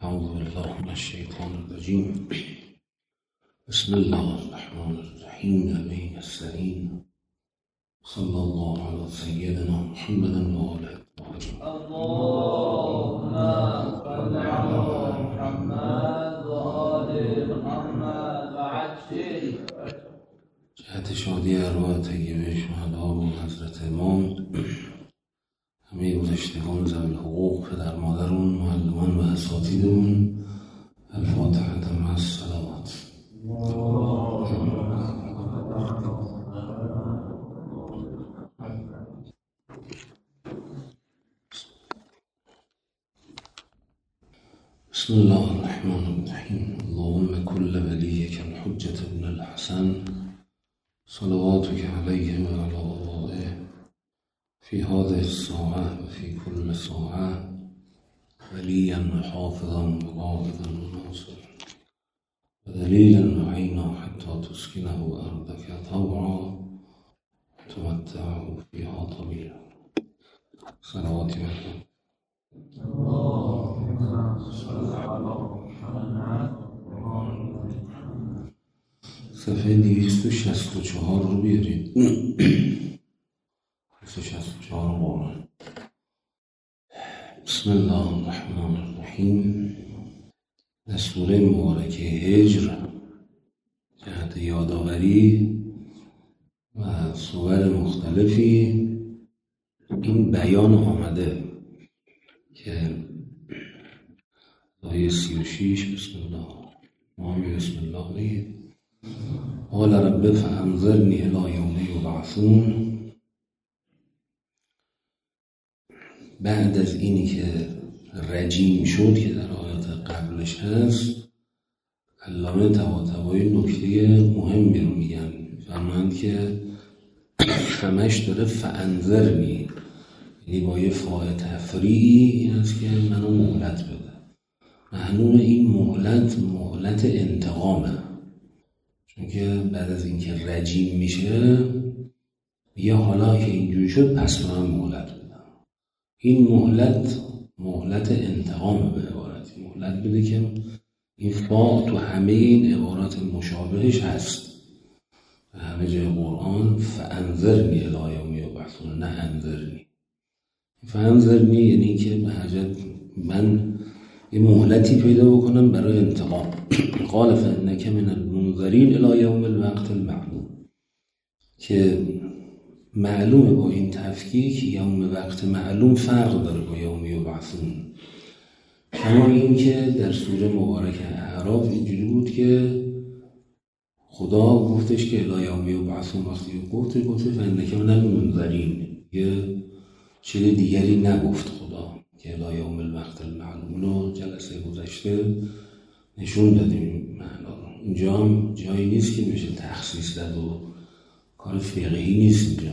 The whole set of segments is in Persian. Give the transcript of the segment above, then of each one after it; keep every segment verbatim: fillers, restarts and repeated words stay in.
اعوذ بالله من الشیطان الرجیم. بسم الله الرحمن الرحیم. امین السلیم. صلی الله علی سیدنا محمد و آله الطاهرین. اللهم صل علی محمد و آل محمد و عجل. جهت شادی ارواح طیبه شهدا و حضرت امام، همه گذشتگان ذوی الحقوق، پدر مادرون، معلمان و اساتیدمون، الفاتحه مع الصلوات. بسم الله الرحمن الرحیم. اللهم كل وليك الحجة ابن الحسن صلواتك عليه وعلى آبائه في هذه الساعة وفي كل ساعة وليا وحافظا وقائدا وناصرا ودليلا وعينا حتى تسكنه أرضك طوعا وتمتعه فيها طويلا. صلوات الله. صفحه دویست و شصت و چهار رو بیارید. دویست و شصت و چهار قرآن. بسم الله الرحمن الرحیم. در سوره مبارکه هجر جهت یادآوری و صور مختلفی این بیان آمده که آیه سی و شش بسم الله مامی بسم الله بگید. قال رب فانظرنی الی یوم یبعثون. بعد از اینی که رجیم شد که در آیات قبلش هست، علامه طباطبایی نکته مهمی رو میگن، فرمایند که همش داره فانظرنی، یعنی با یه فاء تفریعی این است که منو مهلت بده. معنون این مهلت مهلت انتقامه، چون که بعد از اینکه رجیم میشه یه حالا که اینجوری شد پس من مهلت بدم. این مهلت مهلت انتقام به عبارتی مهلت بده که این فا تو همه این عبارات مشابهش هست، همه جای قرآن. فانظرنی الی یوم یبعثون، نه انظرنی. فانظرنی یعنی که به حاجت من یه مهلتی پیدا بکنم برای انتقام. قال فانک من المنذرین الی یوم الوقت المعلوم، که معلومه با این تفکیک یوم وقت معلوم فرق داره با یوم یبعثون. کما این که در سوره مبارکه اعراف اینجوری بود که خدا گفتش که الی یوم یبعثون، وقتی گفت گفت فانک من المنذرین، یه چیز دیگری نگفت خدا که الی یوم الوقت المعلوم. رو جلسه گذشته نشون دادیم معنا رو. اینجا هم جایی نیست که بشه تخصیص داد و کار فقهی نیست اینجا،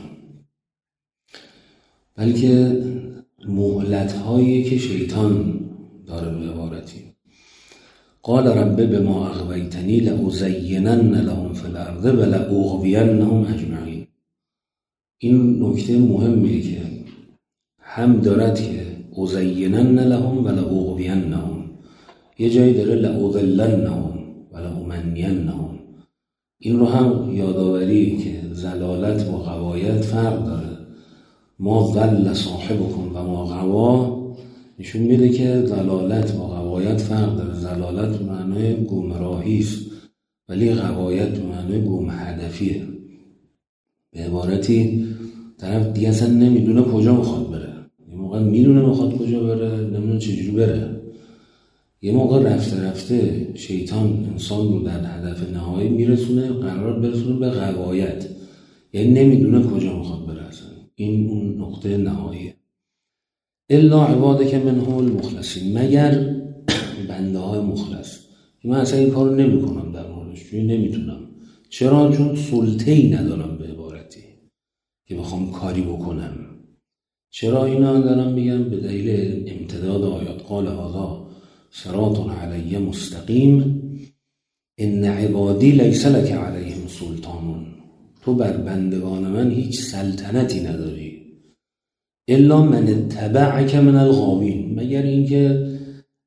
بلکه مهلت هایی که شیطان داره به عبارتی. قال رب بما اغویتنی لازینن لهم فی الارض ولاغوینهم اجمعین. این نکته مهمیه که هم دارد که ازینن لهم ولاغوینهم، یه جایی داره لاضلنهم ولامنینهم. این رو هم یادآوری که زلالت با غوایت فرق داره. ما ضل صاحبکم و ما غوا نشون میده که زلالت با غوایت فرق داره. زلالت به معنای گمراهی است، ولی غوایت به معنای گم هدفیه. به عبارتی طرف دیگه اصلا نمیدونه کجا میخواد بره. یه موقع میدونه میخواد کجا بره، نمیدونه چجوری بره. یه موقع رفته رفته شیطان انسان رو در هدف نهایی میرسونه، قرار برسونه به غوایت، یعنی نمیدونه کجا میخواد بره اصلا. این اون نقطه نهاییه. الا عبادک منهم المخلصین، مگر بنده های مخلص. من اصلا این کارو نمیکنم در موردش، چون نمیتونم. چرا؟ چون سلطه‌ای ندارم به عبارتی که بخوام کاری بکنم. چرا اینا دارم میگم؟ به دلیل امتداد آیات. قال هذا صراط علی مستقیم ان عبادی لیس لک علیهم سلطان. تو بر بندگان من هیچ سلطنتی نداری. الا من اتبعک من الغاوین، مگر اینکه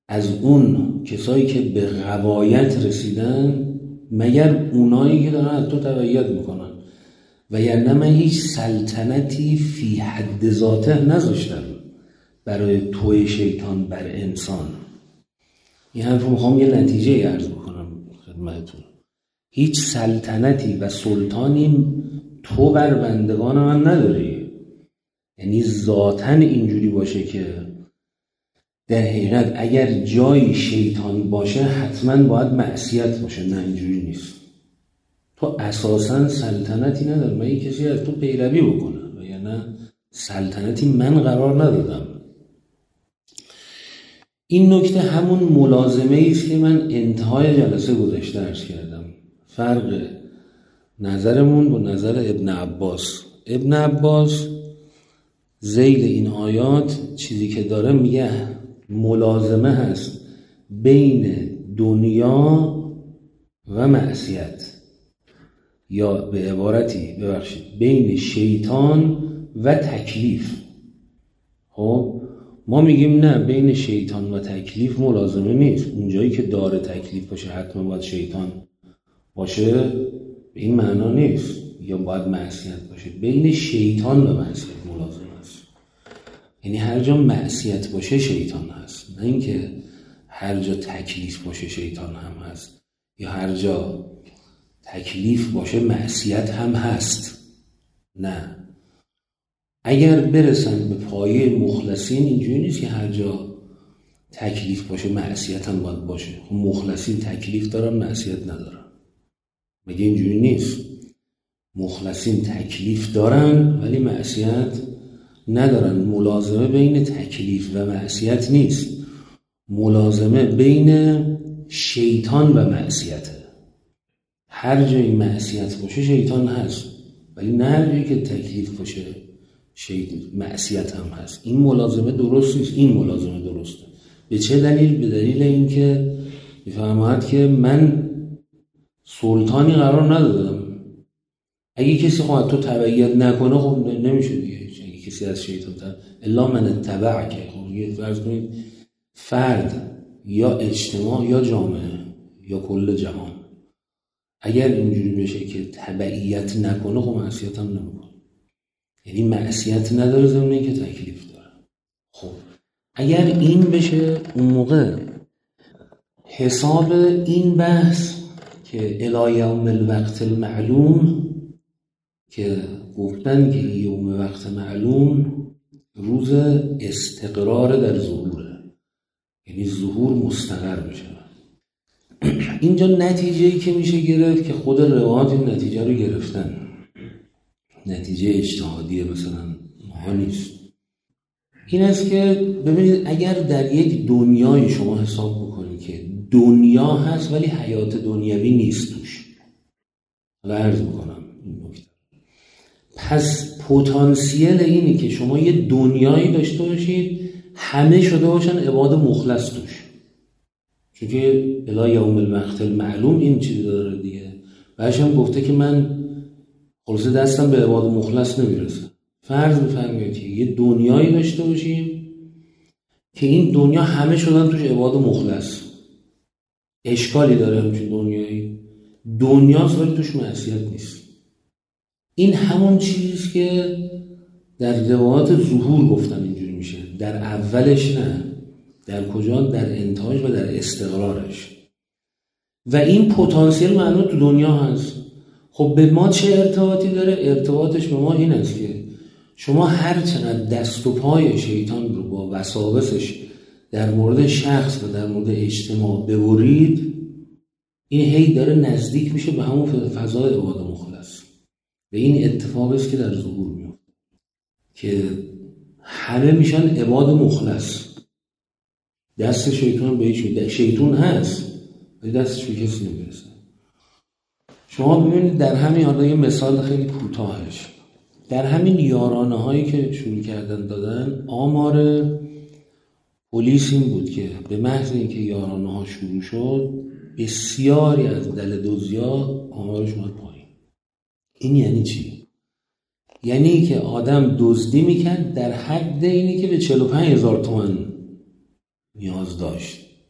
از اون کسایی که به غوایت رسیدن مگر اونایی که دارن از تو تبعیت میکنن، و یعنی من هیچ سلطنتی فی حد ذاته نذاشتم برای توی شیطان بر انسان. این حرف رو میخوام یه نتیجه عرض بکنم خدمتتون. هیچ سلطنتی و سلطانی تو بر بندگان من نداری. یعنی ذاتاً اینجوری باشه که در حقیقت اگر جای شیطان باشه حتما باید معصیت باشه. نه، اینجوری نیست. تو اساساً سلطنتی نداری، من کسی از تو پیروی بکنه، و یا نه سلطنتی من قرار ندادم. این نکته همون ملازمه است که من انتهای جلسه گذشته عرض کردم. فرق نظرمون با نظر ابن عباس. ابن عباس ذیل این آیات چیزی که داره میگه ملازمه هست بین دنیا و معصیت، یا به عبارتی ببخشید بین شیطان و تکلیف. خب ما میگیم نه، بین شیطان و تکلیف ملازمه نیست. اونجایی که داره تکلیف باشه حتما باید شیطان باشه، به این معنا نیست. یا باید معصیت باشه، بین شیطان و معصیت ملازمه است. یعنی هر جا معصیت باشه شیطان هست، نه اینکه هر جا تکلیف باشه شیطان هم هست، یا هر جا تکلیف باشه معصیت هم هست. نه، اگر برسن به پایه مخلصین اینجوری نیست که هر جا تکلیف باشه معصیت هم باید باشه. خب مخلصین تکلیف دارن معصیت ندارن، مگه اینجوری نیست؟ مخلصین تکلیف دارن ولی معصیت ندارن. ملازمه بین تکلیف و معصیت نیست، ملازمه بین شیطان و معصیته. هر جایی معصیت باشه شیطان هست، ولی نه هر جایی که تکلیف باشه شیطان معصیت هم هست. این ملازمه درست نیست، این ملازمه درسته. به چه دلیل؟ به دلیل اینکه میفهمد که من سلطانی قرار ندادم. اگه کسی خواهد تو تبعیت نکنه خب نمیشه دیگه. اگه کسی از شیطان تبعیت الا من اتبع که خب یه فرض کنید فرد یا اجتماع یا جامعه یا کل جهان اگر اینجوری بشه که تبعیت نکنه خب معصیت هم نمیکنه. یعنی معصیت نداره ضمن اینکه تکلیف داره. خب اگر این بشه اون موقع حساب این بحث که الی یوم الوقت المعلوم که گفتن که یوم وقت معلوم روز استقرار در ظهوره، یعنی ظهور مستقر بشه. اینجا نتیجه‌ای که میشه گرفت که خود روایات این نتیجه رو گرفتن، نتیجه اجتهادیه مثلا ما نیست. این است که ببینید اگر در یک دنیای شما حساب بکنید که دنیا هست ولی حیات دنیوی نیست توش، حالا عرض میکنم این نکته، پس پتانسیل اینه که شما یه دنیایی داشته باشید همه شده باشن عباد مخلص توش، چون که الی یوم الوقت المعلوم این چیزی داره دیگه. بعدش هم گفته که من خلاصه دستم به عباد مخلص نمیرسه. فرض بفرمایید که یه دنیایی داشته باشیم که این دنیا همه شدن توش عباد مخلص. اشکالی داره همچین دنیایی؟ دنیاست ولی توش معصیت نیست. این همون چیزی که در روایات ظهور گفتن اینجوری میشه، در اولش نه، در کجا؟ در انتهاش و در استقرارش. و این پتانسیل معنی تو دنیا هست. خب به ما چه ارتباطی داره؟ ارتباطش به ما این است که شما هر چقدر دست و پای شیطان رو با وساوسش در مورد شخص و در مورد اجتماع ببرید، این هی داره نزدیک میشه به همون فضای عباد مخلص. و این اتفاق است که در ظهور میفته که همه میشن عباد مخلص. دست شیطان به هیچ، شیطان هست ولی دستش به کسی نمیرسه. شما ببینید در همین حالا یه مثال خیلی کوتاهش، در همین یارانه هایی که شروع کردن دادن، آمار پلیس این بود که به محض اینکه یارانه ها شروع شد بسیاری از دلدوزیا آمارش اومد پایین. این یعنی چی؟ یعنی که آدم دزدی میکرد در حد اینی که به چهل و پنج هزار تومان نیاز داشت.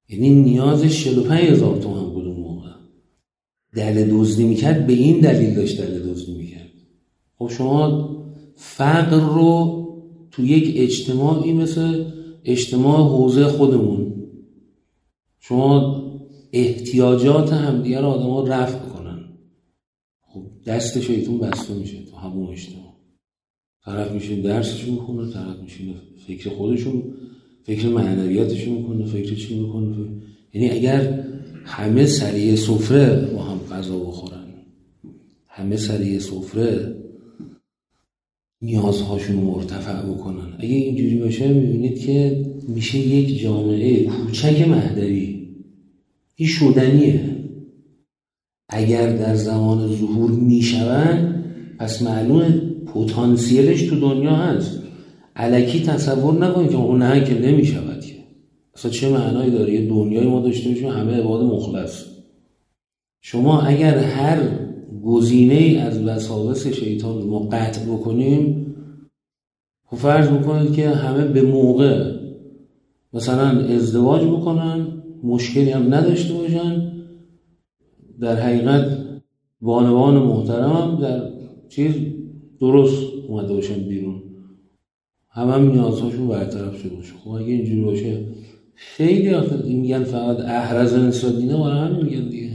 یعنی نیازش چهل و پنج هزار تومان بود اون موقع، دله دزدی میکرد، به این دلیل داشت دله دزدی میکرد. خب شما فقر رو تو یک اجتماعی مثل اجتماع حوزه خودمون، شما احتیاجات همدیگه رو آدم ها رفع بکنن، خب دست شیطون بسته میشه تو همون اجتماع. طرف میشه درسشون میخونه، طرف میشه فکر خودشون، فکر معنویاتشون میکنه، فکر چی میکنه. یعنی اگر همه سریع سفره با هم غذا بخورن، همه سریع سفره نیازهاشون رو مرتفع بکنن، اگه اینجوری باشه میبینید که میشه یک جامعه کوچک مهدوی. این شدنیه. اگر در زمان ظهور میشون پس معلومه پتانسیلش تو دنیا هست. الکی تصور نکنید که اون نه که نمیشود که. اصلا چه معنایی داره یه دنیای ما داشته باشیم همه عباد مخلص؟ شما اگر هر گزینه‌ای از وساوس شیطان ما قطع بکنیم، خب فرض بکنید که همه به موقع مثلا ازدواج بکنن، مشکلی هم نداشته باشن، در حقیقت بانوان محترم هم در چیز درست اومده باشن بیرون، همه هم نیازهاشون برطرف شده باشه. خب اگه اینجوری باشه خیلی آخر میگن فقط احرز نسادینه برای همین میگن دیگه.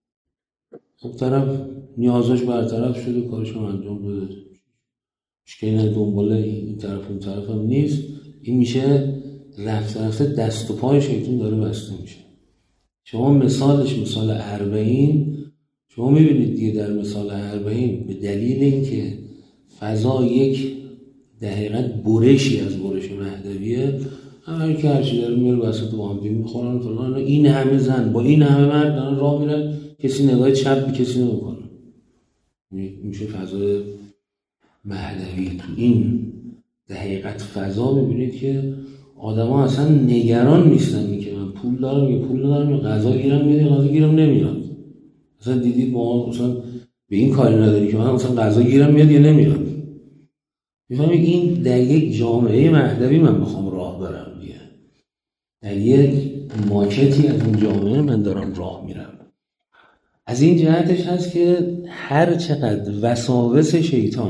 خب طرف نیازش برطرف شده، کارشو انجام بده، مشکلی نه، دنباله این طرف اون طرف هم نیست. این میشه رفته رفته دست و پای شیطون داره بسته میشه. شما مثالش مثال اربعین، شما میبینید دیگه در مثال اربعین به دلیل اینکه فضا یک در حقیقت برشی از برش مهدویه، همه که هرچی داره میره وسط با هم میخورن فلان، این همه زن با این همه مرد دارن راه میرن، کسی نگاه چپ به کسی نمیکنه. میشه فضای مهدوی. تو این در حقیقت فضا میبینید که آدم ها اصلا نگران نیستن که من پول دارم یا پول ندارم، یا غذا گیرم میاد یا غذا گیرم نمیاد. اصلا دیدید ما مثلا به این کاری نداری که من مثلا غذا گیرم میاد یا نمیاد. میفهمید این در یک جامعه مهدوی من بخوام راه برم دیگه، در یک ماکتی از اون جامعه من دارم راه میرم. از این جهتش هست که هر چقدر وساوس شیطان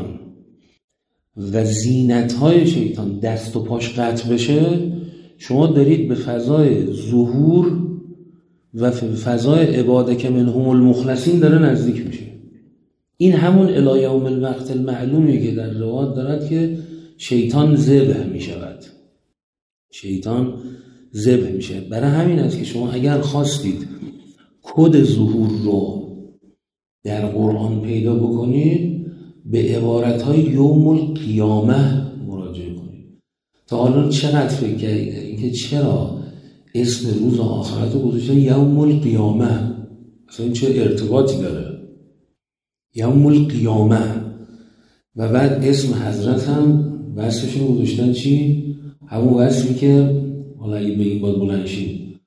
و زینت‌های شیطان دست و پاش قطع بشه، شما دارید به فضای ظهور و فضای عبادک منهم المخلصین داره نزدیک میشه. این همون الی یوم الوقت المعلومی که در روایات دارد که شیطان ذبح میشود، شیطان ذبح میشه. برای همین است که شما اگر خواستید کد ظهور رو در قرآن پیدا بکنید، به عبارت‌های یوم القیامه مراجعه کنید. تا حالا چقدر فکر کردید اینکه چرا اسم روز آخرت رو گذاشتن یوم القیامه؟ اصلا این چه ارتباطی داره؟ یوم القیامه. و بعد اسم حضرت هم وصفشون گذاشتن چی؟ همون وصفی که حالا اگه بگیم باید بلنشید،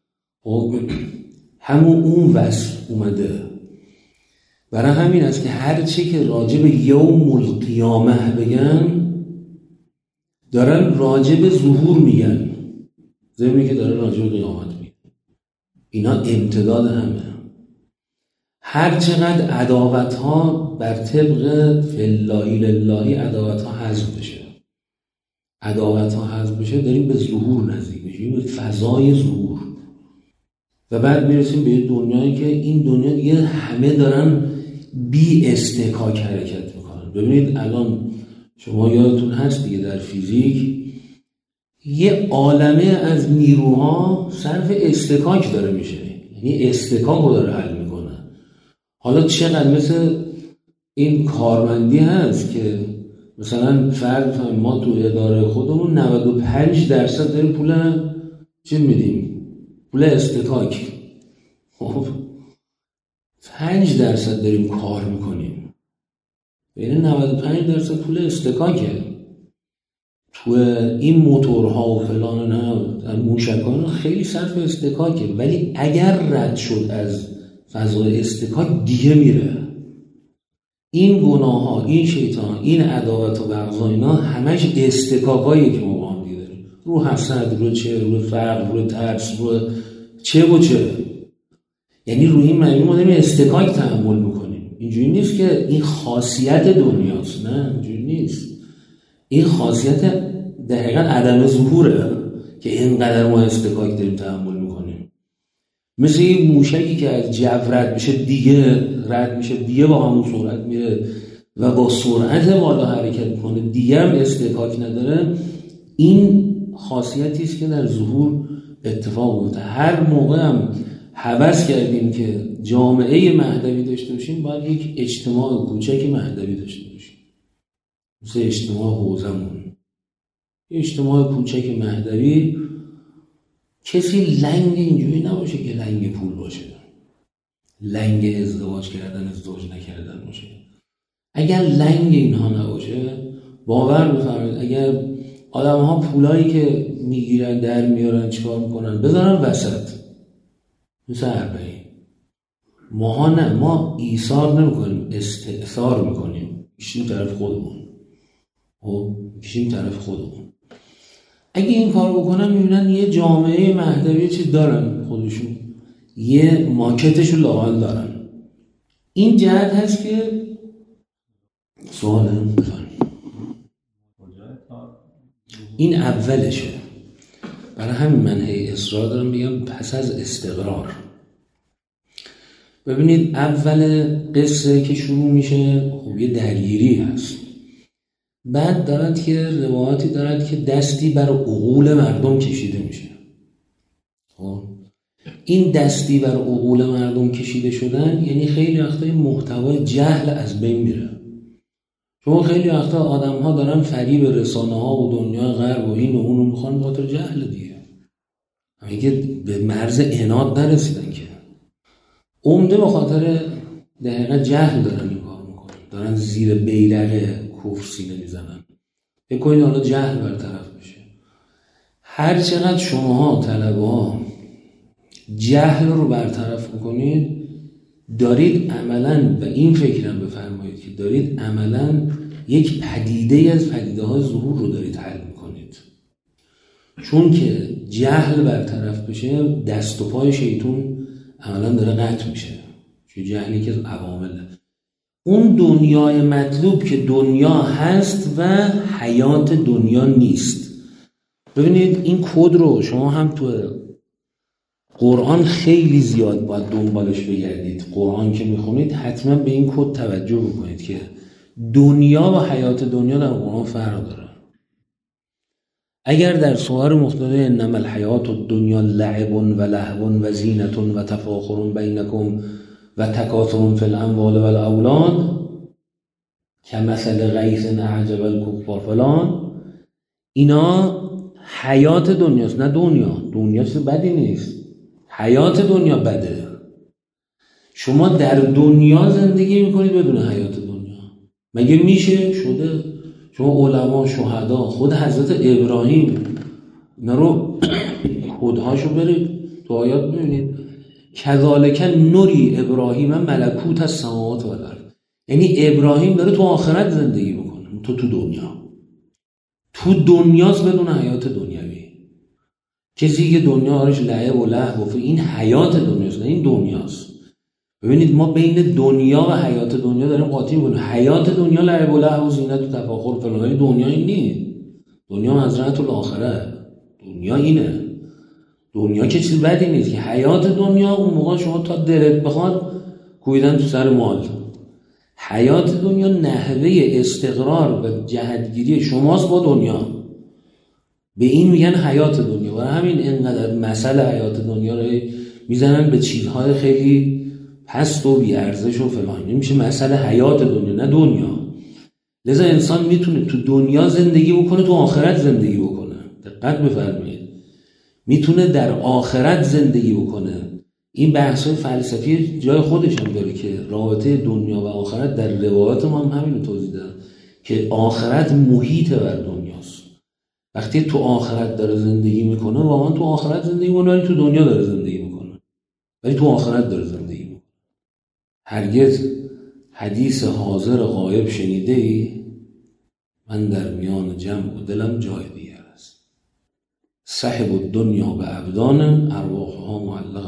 همون اون وصف اومده. برای همین است که هر چی که راجع به یوم القیامه بگن دارن راجع به ظهور میگن، زمینی که دارن راجع به قیامت میگن. اینا امتداد همه. هر چقدر عداوت ها بر طبق فلایی للهی عداوت ها حذف بشه، عداوت ها حذف بشه، داریم به ظهور نزدیک میشیم، به فضای ظهور. و بعد میرسیم به دنیایی که این دنیا دیگه همه دارن بی استکاک حرکت میکنن. ببینید الان شما یادتون هست دیگه در فیزیک یه عالمه از نیروها صرف استکاک داره میشه، یعنی استکاک رو داره حل میکنه. حالا چقدر مثل این کارمندی هست که مثلا فرض ما تو اداره خودمون نود و پنج درصد داریم پول چی میدیم؟ پول استکاک. خب پنج درصد داریم کار میکنیم، بین نود و پنج درصد پول استکاکه. تو این موتورها و فلان نه موشکان خیلی صرف استکاکه، ولی اگر رد شد از فضای استکاک دیگه میره. این گناه ها، این شیطان، این عداوت و بغض اینا همش استکاکایی که ما با هم دیگه داریم، رو حسد، رو چه، رو فقر، رو ترس، رو چه و چه. یعنی روی این معنی ما داریم استکاک تحمل میکنیم. اینجوری نیست که این خاصیت دنیاست، نه اینجوری نیست. این خاصیت دقیقا عدم ظهوره که اینقدر ما استکاک داریم تحمل میکنیم. مثل این موشکی که از جو رد میشه دیگه رد میشه دیگه با همون سرعت میره و با سرعت بالا حرکت میکنه، دیگه هم استکاک نداره. این خاصیتی است که در ظهور اتفاق میفته. هر موقع هم هوس کردیم که جامعه مهدوی داشته باشیم، باید یک اجتماع کوچک مهدوی داشته باشیم، مثل اجتماع حوزمون. اجتماع کوچک مهدوی کسی لنگ اینجوری نباشه که لنگ پول باشه، لنگ ازدواج کردن ازدواج نکردن باشه. اگر لنگ اینها نباشه، باور بفرمایید اگر آدم ها پولایی که میگیرن در میارن چیکار میکنن بذارن وسط، مثل اربعین. ماها نه، ما ایثار نمیکنیم، استئثار میکنیم، کشیم طرف خودمون خب کشیم طرف خودمون. اگه این کار بکنن میبینن یه جامعه مهدوی چیز دارن، خودشون یه ماکتشون لاغل دارن. این جهت هست که سوال هم بفرمایید. این اولشه. برای همین من هی اصرار دارم بگم پس از استقرار. ببینید اول قصه که شروع میشه خب یه درگیری هست، بعد دارد که روایاتی دارد که دستی بر عقول مردم کشیده میشه. خب این دستی بر عقول مردم کشیده شدن یعنی خیلی وقتا محتوای جهل از بین میره. چون خیلی وقتا آدم ها دارن فریب رسانه ها و دنیا غرب و این و اون رو میخوان به خاطر جهل دیگه، میگه به مرز عناد نرسیدن که عمده به خاطر دقیقا جهل دارن این کار میکنن، دارن زیر بیرق کفر سینه میزنن. بکنید حالا جهل برطرف بشه. هر چقدر شماها طلبه ها جهل رو برطرف میکنید، دارید عملاً و این فکرم بفرمایید که دارید عملاً یک پدیده از پدیده های ظهور رو دارید حل میکنید. چون که جهل برطرف بشه دست و پای شیطون عملاً داره قطع میشه. چون جهلی که عوامله اون دنیای مطلوب که دنیا هست و حیات دنیا نیست. ببینید این کد رو شما هم تو قرآن خیلی زیاد باید دنبالش بگردید. قرآن که میخونید حتما به این کد توجه بکنید که دنیا و حیات دنیا در قرآن فرق داره. اگر در سوره مختلفه انما الحیات الدنیا لعب و لهو و زینت و تفاخر بینکم و تکاثر فی الاموال و الاولاد کمثل غیث اعجب الکفار فلان، اینا حیات دنیاست، نه دنیا. دنیا چیز بدی نیست، حیات دنیا بده. شما در دنیا زندگی میکنید بدون حیات دنیا. مگه میشه؟ شده. شما علما، شهدا، خود حضرت ابراهیم نرو خودهاشو برید تو آیات ببینید کذالک نوری ابراهیم ملکوت السماوات و الارض. یعنی ابراهیم داره تو آخرت زندگی بکنه، تو تو دنیا تو دنیاست بدون حیات دنیوی. کسی که دنیا آرش لعب و لهو و این حیات دنیاست، نه این دنیاست. ببینید ما بین دنیا و حیات دنیا داریم قاطی می‌کنیم. حیات دنیا لعب و لهو و زینت و تفاخر فلان، ولی دنیا این نیست. دنیا حضرت الاخره. دنیا اینه. دنیا که چیز بدی نیست که حیات دنیا اون موقع شما تا دلت بخواد کویدن تو سر مال. حیات دنیا نحوه استقرار و جهتگیری شماست با دنیا. به این میگن حیات دنیا. و همین اینقدر مسئله حیات دنیا رو میزنن به چیزهای خیلی پست و بیارزش و فلان. نمیشه مسئله حیات دنیا، نه دنیا. لذا انسان میتونه تو دنیا زندگی بکنه، تو آخرت زندگی بکنه. دقت بفرمایید. میتونه در آخرت زندگی بکنه. این بحث‌های فلسفی جای خودش هم داره که رابطه دنیا و آخرت در روایات ما هم همین رو توضیح دادن که آخرت محیط بر دنیاست. وقتی تو آخرت داره زندگی میکنه، واقعا تو آخرت زندگی میکنه، ولی تو دنیا داره زندگی میکنه، ولی تو آخرت داره زندگی میکنه. هرگز حدیث حاضر غایب شنیده ای؟ من در میان جمع و دلم جای دیگر است. صاحب الدنیا به ابدان ارواحها معلق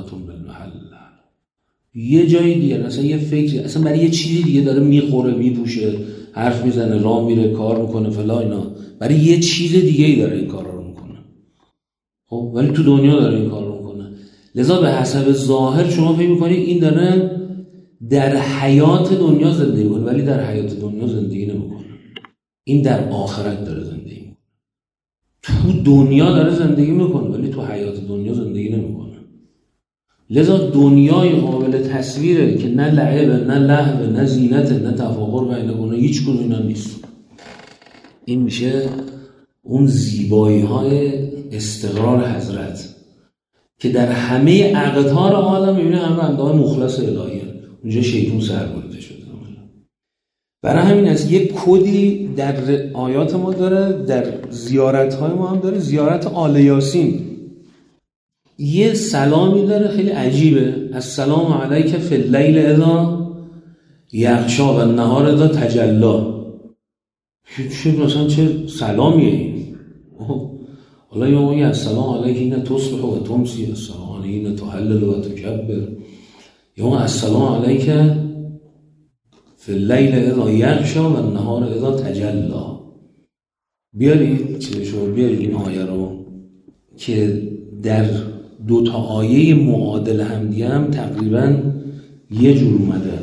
یه جای دیگه اصلا یه فکری، اصلا برای یه چیزی دیگه داره میخوره، میپوشه، حرف میزنه، راه میره، کار میکنه فلا اینا، برای یه چیز دیگه ای داره این کار رو میکنه. خب ولی تو دنیا داره این کار رو میکنه. لذا به حسب ظاهر شما فکر میکنید این داره در حیات دنیا زندگی میکنه، ولی در حیات دنیا زندگی نمیکنه. این در آخرت داره زندگی میکنه. تو دنیا داره زندگی میکنه ولی تو حیات دنیا زندگی نمیکنه. لذا دنیای قابل تصویره که نه لعبه، نه لهو، نه زینت، نه تفاخر بینگونه، هیچ کدوم اینا نیست. این میشه اون زیبایی های استقرار حضرت که در همه اقطار عالم میبینه همه بنده مخلص الهیه. اونجا شیطون سربریده شده. برای همین است یک کدی در آیات ما داره، در زیارت های ما هم داره. زیارت آل یاسین یه سلامی داره خیلی عجیبه: السلام علیک فی اللیل اذا یغشا و النهار اذا تجلی. چه مثلا چه سلامیه این؟ حالا یا ما یه السلام علیک این تصبح و تمسی، السلام علیک این تحلل و تکبر، یا ما السلام علیک فی اللیل اذا یغشا و النهار اذا تجلی. بیارید چه شما بیارید این آیه رو که در دو تا آیه معادل هم دیگه هم تقریبا یه جور اومده.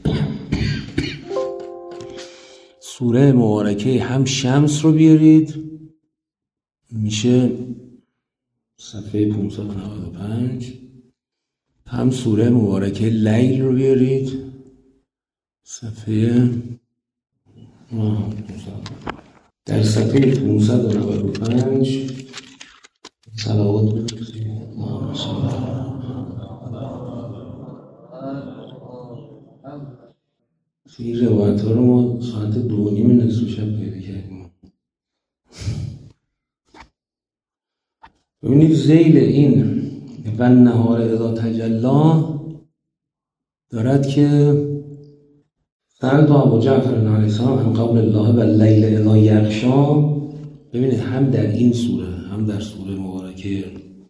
سوره مبارکه هم شمس رو بیارید، میشه صفحه پانصد و نود و پنج. هم سوره مبارکه لیل رو بیارید، صفحه در صفحه پانصد و نود و پنج. صلوات بفرستید. این روایت ها رو ما ساعت دو نیم نصف شب پیدا کردیم. ببینید ذیل این و نهار اذا تجلا دارد که سألت ابا جعفر علیه السلام عن قول الله و اللیل اذا یغشا. ببینید هم در این سوره هم در سوره مبارکه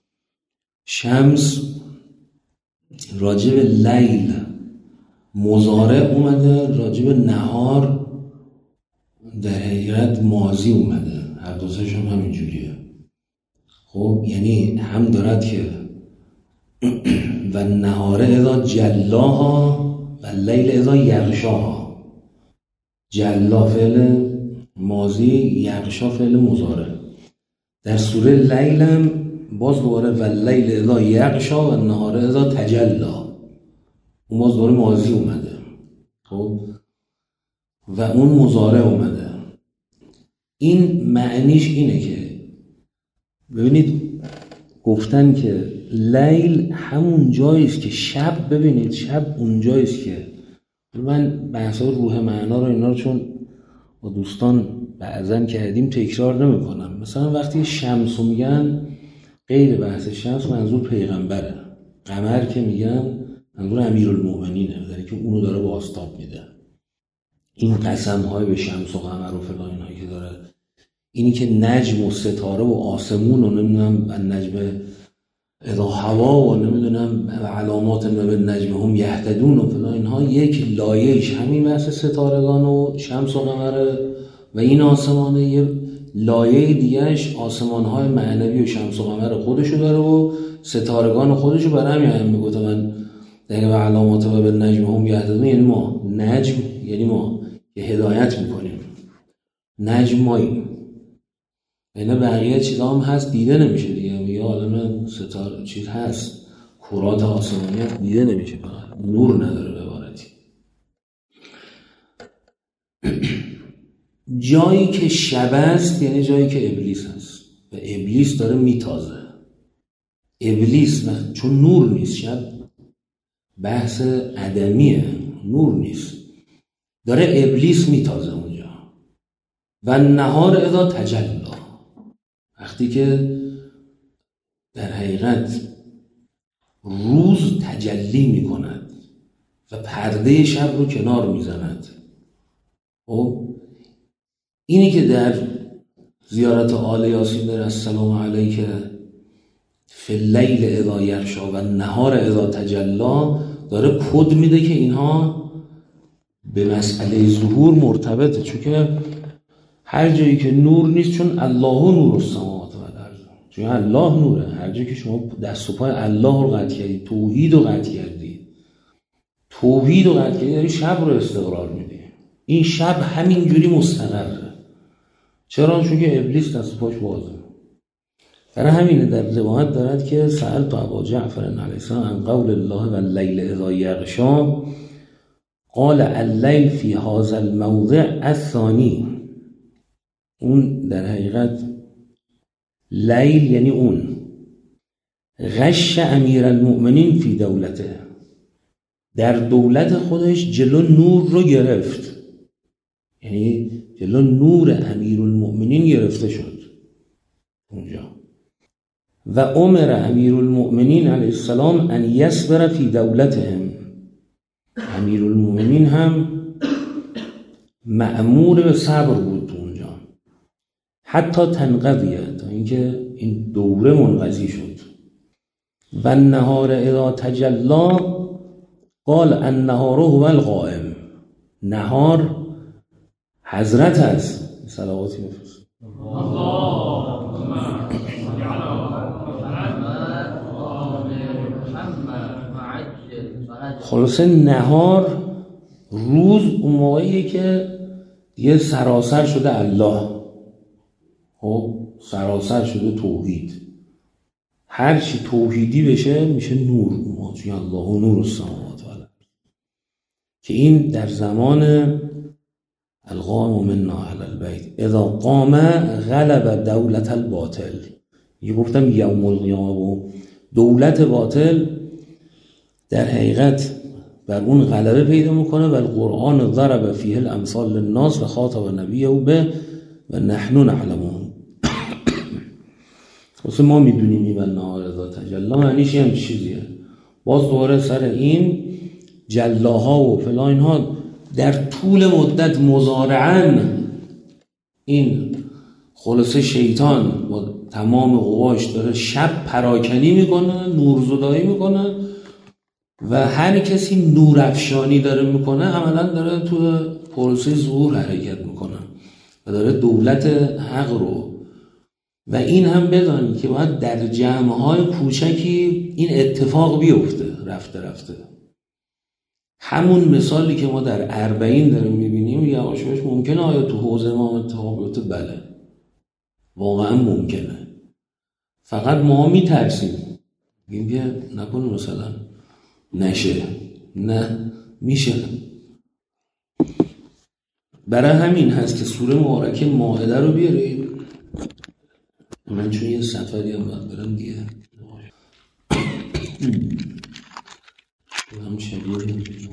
شمس راجب لیل مضارع اومده، راجب نهار در حقیقت ماضی اومده. هر دو سهش هم همین جوریه. خب یعنی هم دارد که و نهار اذا جلاها و لیل اذا یغشاها. جلا فعل ماضی، یغشا فعل مضارع. در سوره لیل هم باز دوباره و لیل اذا یغشا و نهار اذا تجلا، اون باز دوباره ماضی اومده. خب و اون مضارع اومده. این معنیش اینه که ببینید گفتن که لیل همون جاییست که شب، ببینید شب اون جاییست که من بحثا روح معنا رو اینا رو چون با دوستان بعضن کردیم تکرار نمی کنم. مثلا وقتی شمس رو میگن غیر بحث شمس منظور پیغمبره، قمر که میگن منظور امیرالمؤمنینه، در که اونو داره با آستاب میده. این قسم های به شمس و قمر و فلان اینایی که داره، اینی که نجم و ستاره و آسمون و نمیدونم و نجم اذا هوا و نمیدونم علامات به نجم هم یهتدون و فلان اینها، یک لایه‌اش همین بحث ستارگان و شمس و قمره و این آسمانه، یه لایه دیگهش آسمان‌های معنوی و شمس و قمر خودشو داره و ستارگان خودشو. برای همین هم میگه من در علامات به نجم هم یهتدون، یعنی ما نجم، یعنی ما که هدایت میکنیم، نجم ماییم. اینا بقیه چیزا هم هست دیده نمیشه دیگه، یه عالم ستاره چیز هست، کرات آسمانی هست دیده نمیشه، فقط نور نداره به عبارتی. جایی که شب است یعنی جایی که ابلیس هست و ابلیس داره میتازه. ابلیس نه، چون نور نیست، شب بحث عدمیه، نور نیست، داره ابلیس میتازه اونجا. و نهار اذا تجلی، وقتی که در حقیقت روز تجلی می کند و پرده شب رو کنار می زند. خب اینی که در زیارت آل یاسین در السلام علیک فی اللیل اذا یغشا و النهار اذا تجلی داره کد میده که اینها به مسئله ظهور مرتبطه، چون که هر جایی که نور نیست، چون الله نور السماوات و الارض، چون الله نوره. هر جایی که شما دست و پای الله رو قطع کردید، توحید رو قطع کردید، توحید رو قطع کردید، داری شب رو استقرار میدی. این شب همینجوری مستقره. چرا؟ چون که ابلیس دست و پاش بازه. برای همینه در روایت دارد که سألت ابا جعفر علیه السلام عن قول الله و اللیل اذا یغشی قال اللیل فی هذا الموضع الثانی. اون در حقیقت لیل یعنی اون غش امیر المؤمنین فی دولته، در دولت خودش جلو نور رو گرفت، یعنی جلو نور امیر المؤمنین گرفته شد اونجا. و امر امیر المؤمنین علیه السلام ان یصبر فی دولتهم، امیر المؤمنین هم مأمور به صبر بود اونجا، حتی تنقضیه، تا اینکه این دوره منقضی شد. و النهار اذا تجلی قال النهار هو القائم، نهار حضرت است. صلواتی بفرست. خلاصه نهار روز اون موقعیه که یه سراسر شده الله، خب سراسر شده توحید، هر چی توحیدی بشه میشه نور. چون الله نور السماوات و الارض، که این در زمان القائم منا علی البیت اذا قام غلب دولت الباطل. یه گفتم یوم القیامه و دولت باطل در حقیقت بر اون غلبه پیدا میکنه. و القرآن ضرب فیه الامثال للناس و خاطب نبیه به و نحن نعلمه. واسه ما میدونیم این النهار اذا تجلی معنیش هم چیزیه. باز دوباره سر این جلاها و فلان اینها در طول مدت مضارعاً این خلاصه شیطان با تمام قواش داره شب پراکنی میکنه، نورزدایی میکنه و هر کسی نورافشانی داره میکنه عملا داره تو پروسه ظهور حرکت میکنه و داره دولت حق رو. و این هم بدانید که باید در جمعهای کوچکی این اتفاق بیفته رفته رفته. همون مثالی که ما در اربعین داریم میبینیم یواش یواش ممکنه آیا تو حوزه ما اتفاق بیفته؟ بله واقعا ممکنه، فقط ما میترسیم میگیم که نکنه مثلا نشه. نه، میشه. برای همین هست که سوره مبارکه مائده رو بیارید. من چون یه سفری هم باید برم دیگه هم شبیه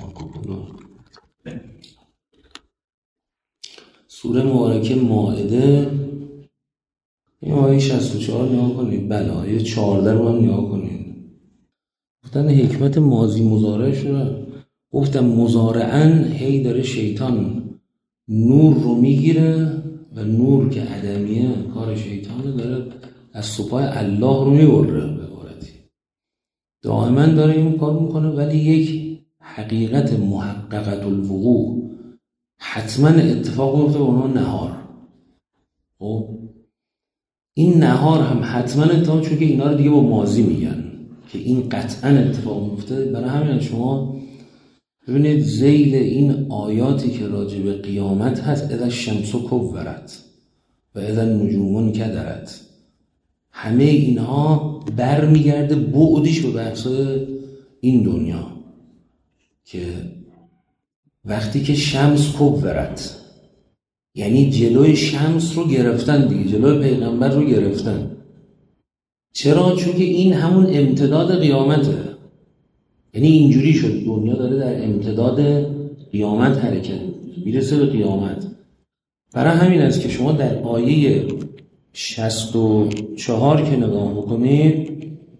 سوره مبارکه مائده این آیه شصت و چهار نگاه کنید. بله آیه چهارده رو هم نگاه کنید. گفتن حکمت ماضی مضارعش رو گفتم مضارعاً هی داره شیطان نور رو میگیره و نور که عدمیه کار شیطانه، داره از سپای الله رو میبره به عبارتی دائما داره این کار میکنه. ولی یک حقیقت محققت الوقوع حتما اتفاق میفته به عنوان نهار. خب این نهار هم حتما اتفاق، چون که اینا رو دیگه با ماضی میگن که این قطعا اتفاق میفته. برای همین شما ببینید ذیل این آیاتی که راجع به قیامت هست اذا الشمس کورت و اذا النجوم انکدرت، همه اینها برمیگرده بعدش به بحث این دنیا که وقتی که شمس کورت یعنی جلوی شمس رو گرفتن دیگه، جلوی پیغمبر رو گرفتن. چرا؟ چون که این همون امتداد قیامته. یعنی اینجوری شد دنیا داره در امتداد قیامت حرکت میرسه به قیامت. برای همین است که شما در آیه شصت و چهار که نگاه بکنید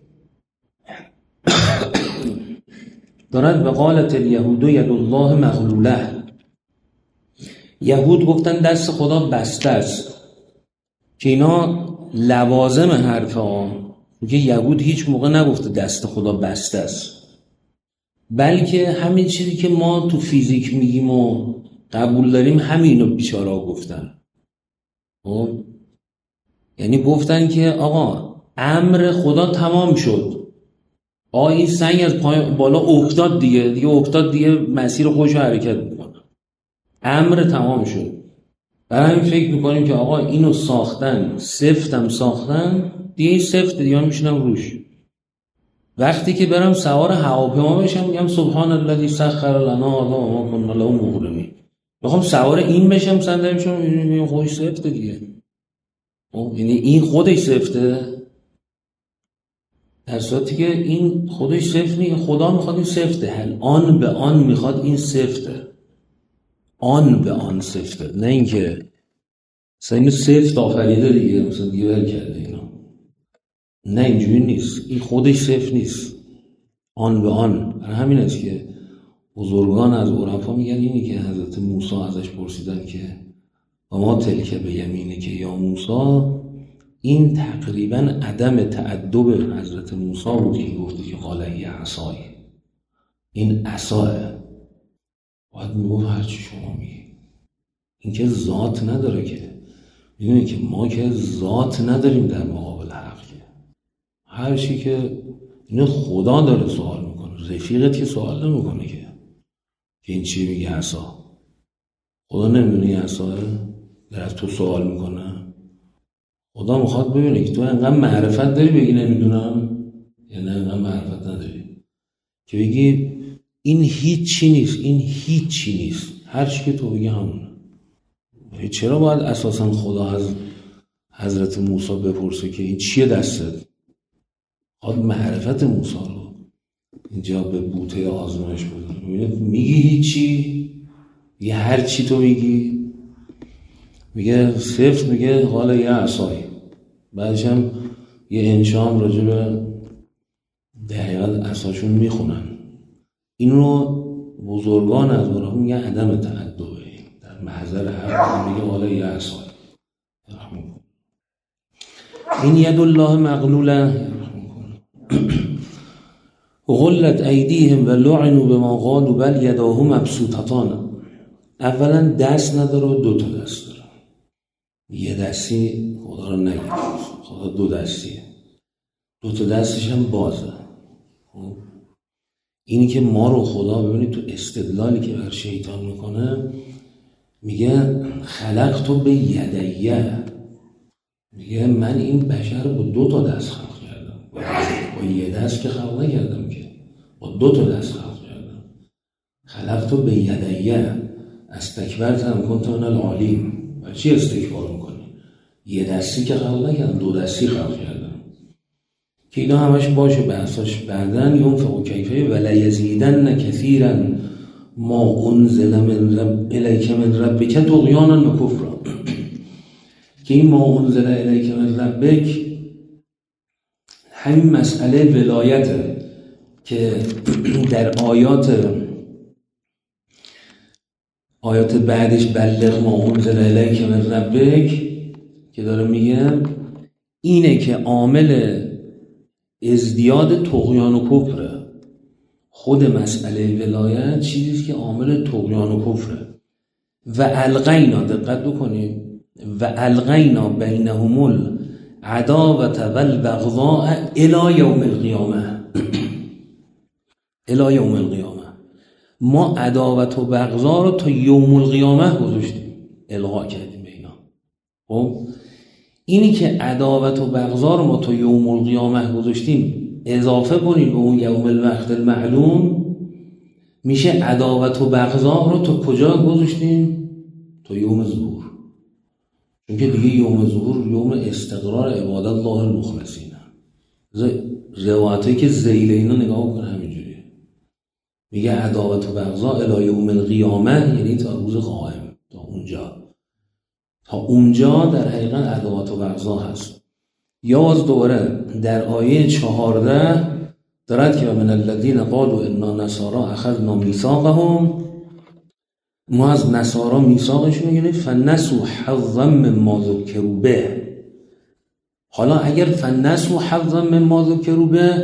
دارد به قالت الیهود ید الله مغلوله، یهود گفتن دست خدا بسته است، که اینا لوازم حرف ها، که یهود هیچ موقع نگفته دست خدا بسته است. بلکه همین چیزی که ما تو فیزیک میگیم و قبول داریم همینو بیچاره‌ها گفتن. خب یعنی گفتن که آقا امر خدا تمام شد، آقا این سنگ از پای بالا افتاد دیگه دیگه افتاد دیگه مسیر خودش رو حرکت میکنه، امر تمام شد. برای همین فکر میکنیم که آقا اینو ساختن، سفتم ساختن دیگه، این سفت دیگه میشنم روش. وقتی که برم سوار هواپیما بشم میگم سبحان الذی سخر لنا هذا و ما كنا له مقرنین. میخوام سوار این بشم صندلیشم این خودش سفته دیگه. یعنی این خودش سفته، در صورتی که این خودش سفت نیست. خدا میخواد این سفته، هل آن به آن میخواد این سفته، آن به آن سفته، نه اینکه مثلا اینو سفت آفریده دیگه مثلا دیگه ول کرده اینا، نه اینجوری نیست. این خودش سفت نیست، آن به آن. برای همین است که بزرگان از عرفا میگن اینی که حضرت موسی ازش پرسیدن که و ما تلک به یمینه که یا موسی، این تقریبا عدم تأدب حضرت موسی بود که گفته که قال یه عصای، این عصاه. باید میگفت هرچی شما میگی. این که ذات نداره که، میدونی که ما که ذات نداریم در مقابل حق، که هر چی که اینو خدا داره سوال میکنه، رفیقت که سوال نمیکنه که که این چی میگه عصا. خدا نمیدونه این عصاه در از تو سوال میکنه. خدا میخواد ببینه که تو انقدر معرفت داری بگی نمیدونم یا نه انقدر معرفت نداری که بگی این هیچی نیست، این هیچی نیست، هر چی که تو بگی همونه. چرا باید اساسا خدا از حضرت موسی بپرسه که این چیه دستت؟ خود معرفت موسی رو اینجا به بوته آزمایش بده. میگی هیچی، یه هر چی تو میگی، میگه صفت، میگه حالا یه عصایی، بعدش هم یه انشام راجع به دقیقا عصاشون میخونن. این رو بزرگان از برای میگن عدم تأدبه، در محضر حق میگه حالا یه عصایی. این ید الله مغلوله غلت ایدیهم و لعنوا بما قالوا بل یداه مبسوطتان. اولا دست نداره و دو تا دست داره. یه دستی خدا رو نگید، خدا دو دستیه، دو تا دستش هم بازه. اینی که ما رو خدا ببینید تو استدلالی که بر شیطان میکنه، میگه خلق تو به یدیه، میگه من این بشر رو با دو تا دست خلق کردم، با یه دست که خلق نکردم که، با دو تا دست خلق کردم. خلق تو به یدیه استکبرت ام کنت من العالیم. و چی استکبار میکنی؟ یه دستی که خلق نکردم، دو دستی خلق کردم. که اینا همش باشه بحثاش بعدن. ینفق کیفه ولا یزیدن کثیرا ما انزل من رب الیک من ربک طغیانا و کفرا. که این ما انزل الیک من ربک همین مسئله ولایته که در آیات آیات بعدش بلغ ما انزل الیک من ربک که داره میگه اینه که عامل ازدیاد طغیان و کفره. خود مسئله ولایت چیزیست که عامل طغیان و کفره. و القینا، دقت بکنید، و القینا بینهم العداوة والبغضاء الی یوم القیامه. الی یوم القیامه ما عداوت و بغضا رو تا یوم القیامه گذاشتیم، الغا کردیم به اینا. خب اینی که عداوت و بغضا رو ما تا یوم القیامه گذاشتیم اضافه کنیم به اون یوم الوقت المعلوم، میشه عداوت و بغضا رو تا کجا گذاشتیم؟ تا یوم ظهور. چون که دیگه یوم ظهور یوم استقرار عبادت الله المخلصین. روایتایی که ذیل اینا نگاه کنه همینجوریه، میگه عداوت و بغضا الی یوم القیامه، یعنی تا روز قائم، تا اونجا، تا اونجا در حقیقت عداوت و بغضا هست. یا باز دوباره در آیه چهارده دارد که من الذین قالوا انا نصارا اخذنا میثاقهم، ما از نصارا میثاقشون میگیریم، فنسوا حظا مما ذکروا به. حالا اگر فنسوا حظا مما ذکروا به،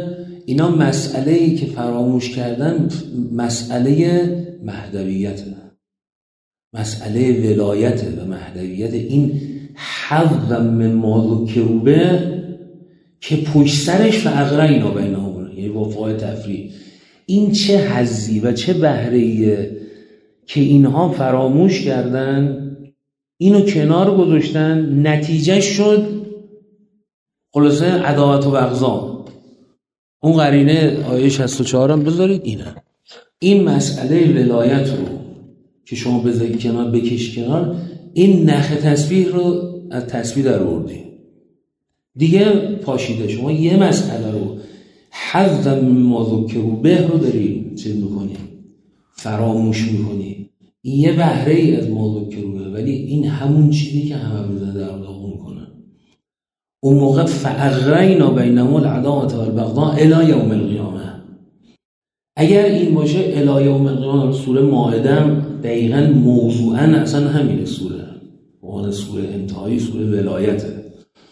اینا مسئله‌ای که فراموش کردن مسئله مهدویته، مسئله ولایت و مهدویت. این حظ من ما ذکروا به که پشت سرش فاغرینا بینهم، یعنی وفای تفریق. این چه حظی و چه بهره‌ایه که اینها فراموش کردن، اینو کنار گذاشتن، نتیجه شد خلاصه عداوت و بغضا. اون قرینه آیه شصت و چهار هم بذارید. اینه این مسئله ولایت رو که شما بذارید کنار، بکش کنار، این نخ تسبیح رو از تسبیح در آوردی دیگه پاشیده. شما یه مسئله رو حظ مما ذکروا به رو داری چه میکنی؟ فراموش میکنی. این یه بهره ای از ما ذکروا، ولی این همون چیزی که همه بزنه در داغون کنن. اون موقع فاغرینا بینهم العداوة والبغضاء الی یوم القیامه. اگر این باشه الی یوم القیامه، سوره مائده دقیقاً موضوعاً اصلا همینه. سوره اون سوره انتهایی سوره ولایته.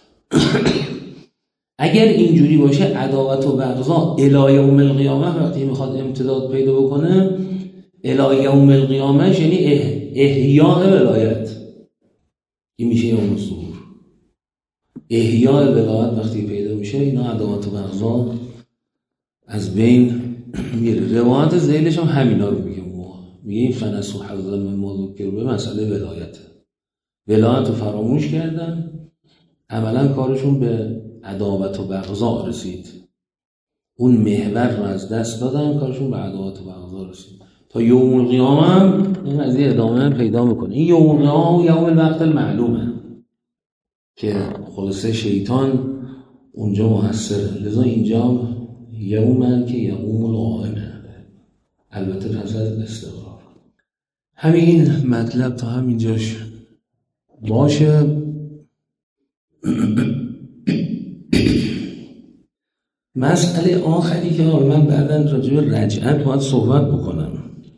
اگر اینجوری باشه عداوت و بغضا الی یوم القیامه، وقتی میخواد امتداد پیدا بکنه الی یوم القیامه یعنی احیاء ولایت. این میشه یوم الظهور. احیاء ولایت وقتی پیدا میشه اینا عداوت و بغضا از بین میره. روایت ذیلش هم همینا رو میگه. میگه فنسوا حظا مما ذکروا به مسئله ولایت. ولایت رو فراموش کردن، عملا کارشون به عداوت و بغضا رسید. اون محور رو از دست دادن، کارشون به عداوت و بغضا رسید. تا یوم القیامه هم این قضیه ادامه پیدا میکنه. این یوم القیامه و یوم الوقت المعلومه که خلاصه شیطان اونجا موثره. لذا اینجا یومن که یقوم القائمه، البته پس از استقرار. همین مطلب تا همینجاش باشه. مسئله آخری که من بعداً راجع به رجعت باید صحبت بکنم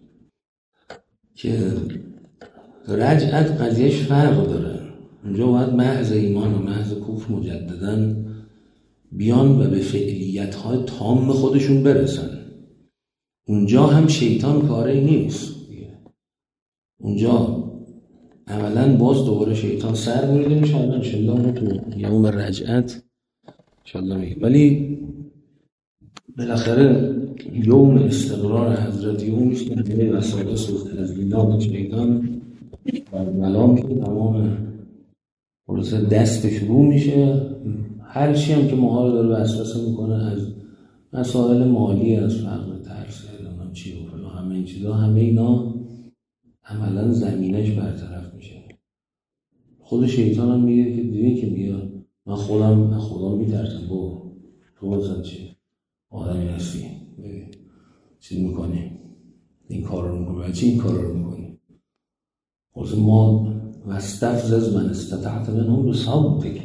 که رجعت قضیهش فرق داره. اونجا باید محض ایمان و محض کفر مجدداً بیان و به فعلیت‌های تام خودشون برسن. اونجا هم شیطان کاری نیست. اونجا اولا باز دوباره شیطان سر بریده میشه. انشالله اونو تو یوم رجعت انشالله میگه. ولی بالاخره یوم استقرار حضرت یوم میشه که همه وسواس و تزویلات شیطان برملا میشه، تمام خلاصه دستش رو میشه. هر چی هم که ماها رو داره وسوسه میکنه، از مسائل مالی، از فقر، ترس، نمیدونم چی و فلان، همه این چیزا، همه اینا عملا زمینش برطرف میشه. خود شیطان هم میگه که دیگه که میگه من خودم من خدا میترسم. با تو مثلا چی آدمی هستی چی میکنی؟ این کار رو میکنی؟ بچه این کار رو میکنی؟ خود ما واستفزز من استطعت منهم بصوتک.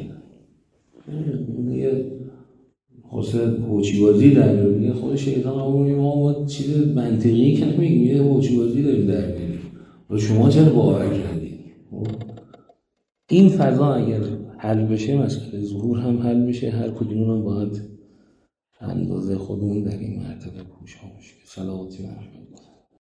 میگه خود هوچی بازی در میگه. خود شیطان هم میگه ما ما چیز منطقی که نمیگه، میگه هوچی بازی داریم در میگه. و شما چرا باور کردید؟ این فضا اگر حل بشه مسئله ظهور هم حل بشه. هر کدوم هم باید اندازه خودمون در این مرتبه کوشش کنیم. صلواتی بر